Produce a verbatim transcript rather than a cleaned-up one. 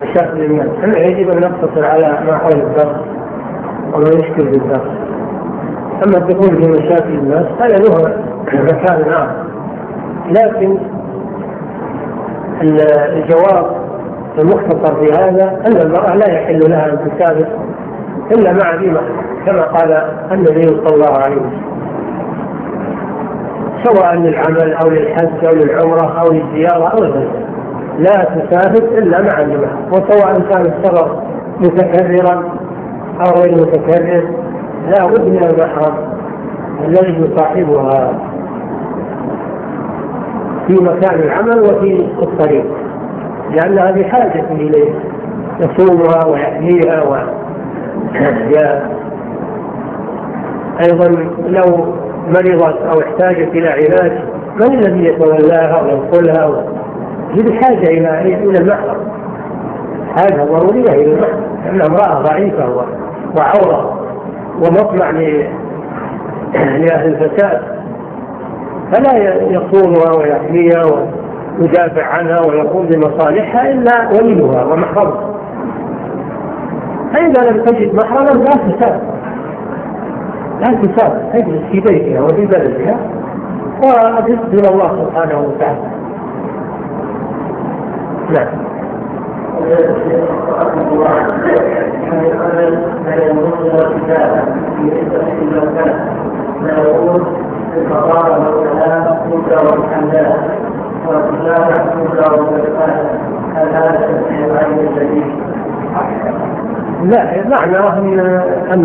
مشاكل الناس. أما يجب أن نقتصر على ما حول الدرس وما يشكل بالدرس. أما الدخول في مشاكل الناس هذا له مكان آخر. لكن الجواب المختصر في هذا أن المرأة لا يحل لها أن تسافر إلا مع ذي محرم، كما قال النبي صلى الله عليه وسلم، سواء للعمل أو للحج أو للعمرة أو للزيارة أو غيره، لا تسافر إلا مع ذي محرم. وسواء كان السفر متكررا أو غير متكرر لا بد من المحرم الذي يصاحبها في مكان العمل وفي الطريق، لأنها بحاجة إليه يصومها ويحميها و... أيضا لو مرضت أو احتاجت إلى علاج من الذي يتولاها وينقلها و... هي بحاجة إلى إلى المحرم، حاجة ضرورية إلى المحرم، لأنها امرأة ضعيفة و... وعورة ومطمع ل... لأهل الفساد، فلا يصونها ويحميها ويدافع عنها ويقوم بمصالحها إلا وليها ومحرمها. فإذا لم تجد محرما لا تسافر، لا تسافر، تجلس في بيتها وفي بلدها وتسأل الله سبحانه وتعالى. نعم. لا معنى أن